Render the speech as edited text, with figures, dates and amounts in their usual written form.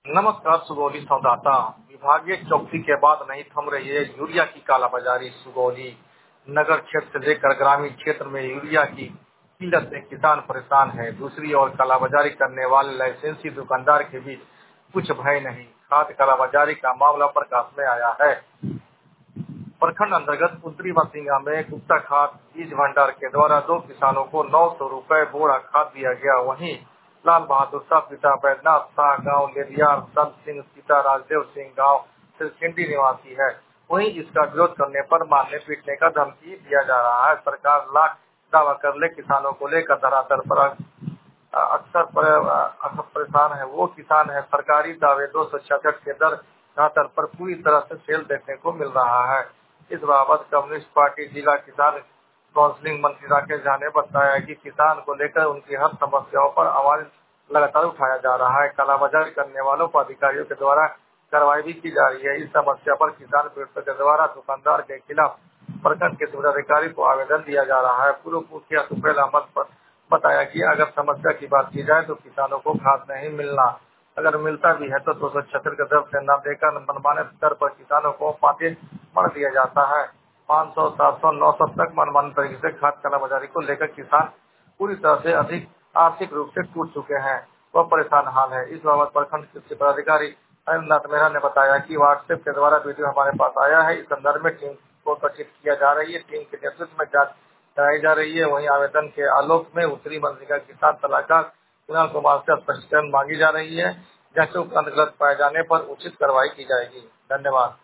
नमस्कार सुगौली संवाददाता। विभागीय चौकसी के बाद नहीं थम रही है यूरिया की कालाबाजारी। सुगौली नगर क्षेत्र से लेकर ग्रामीण क्षेत्र में यूरिया की किल्लत से किसान परेशान है। दूसरी ओर कालाबाजारी करने वाले लाइसेंसी दुकानदार के बीच कुछ भय नहीं। खाद कालाबाजारी का मामला प्रकाश में आया है। प्रखंड अंतर्गत उत्तरी मसिंगा में गुप्ता खाद बीज भंडार के द्वारा 2 किसानों को 900 रुपए बोरा खाद दिया गया। वहीं लाल बहादुर शाह पिता बैद्यनाथ शाह गांव लेरियार, संत सिंह पिता राजदेव सिंह गांव सिरखिंडी निवासी है। वहीं इसका विरोध करने पर मारने पीटने का धमकी दिया जा रहा है। सरकार लाख दावा कर ले किसानों को लेकर धरातल पर अक्सर परेशान है। वो किसान है। सरकारी दावे 266 के दर धरातल पर पूरी तरह से फेल देखने को मिल रहा है। इस बाबत कम्युनिस्ट पार्टी जिला किसान काउंसिलिंग मंत्री राकेश झा ने बताया कि किसान को लेकर उनकी हर समस्याओं पर आवाज लगातार उठाया जा रहा है। कालाबाजारी करने वालों पर अधिकारियों के द्वारा कार्रवाई भी की जा रही है। इस समस्या पर किसान पीड़ितों के द्वारा दुकानदार के खिलाफ प्रखंड के जिलाधिकारी को आवेदन दिया जा रहा है। पूर्व मुखिया सुफेल अहमद पर बताया कि अगर समस्या की बात की जाए तो किसानों को खाद नहीं मिलना, अगर मिलता भी है तो 276 के दर से न देकर मनमाने दर पर किसानों को पाते मर दिया जाता है। 500, 700, 900 तक मनमानी तरीके से खाद कालाबाजारी को लेकर किसान पूरी तरह से अधिक आर्थिक रूप से टूट चुके हैं। वह परेशान हाल है। इस बाबत प्रखंड कृषि पदाधिकारी अनिल मेहरा ने बताया कि व्हाट्सएप के द्वारा वीडियो हमारे पास आया है। इस संदर्भ में टीम को गठित किया जा रही है। टीम के नेतृत्व में जांच कराई जा रही है। वहीं आवेदन के आलोक में उत्तरी मंत्रिका किसान सलाहकार कुणाल कुमार से स्पष्टीकरण मांगी जा रही है। जांचों का गलत पाए जाने पर उचित कार्रवाई की जाएगी। धन्यवाद।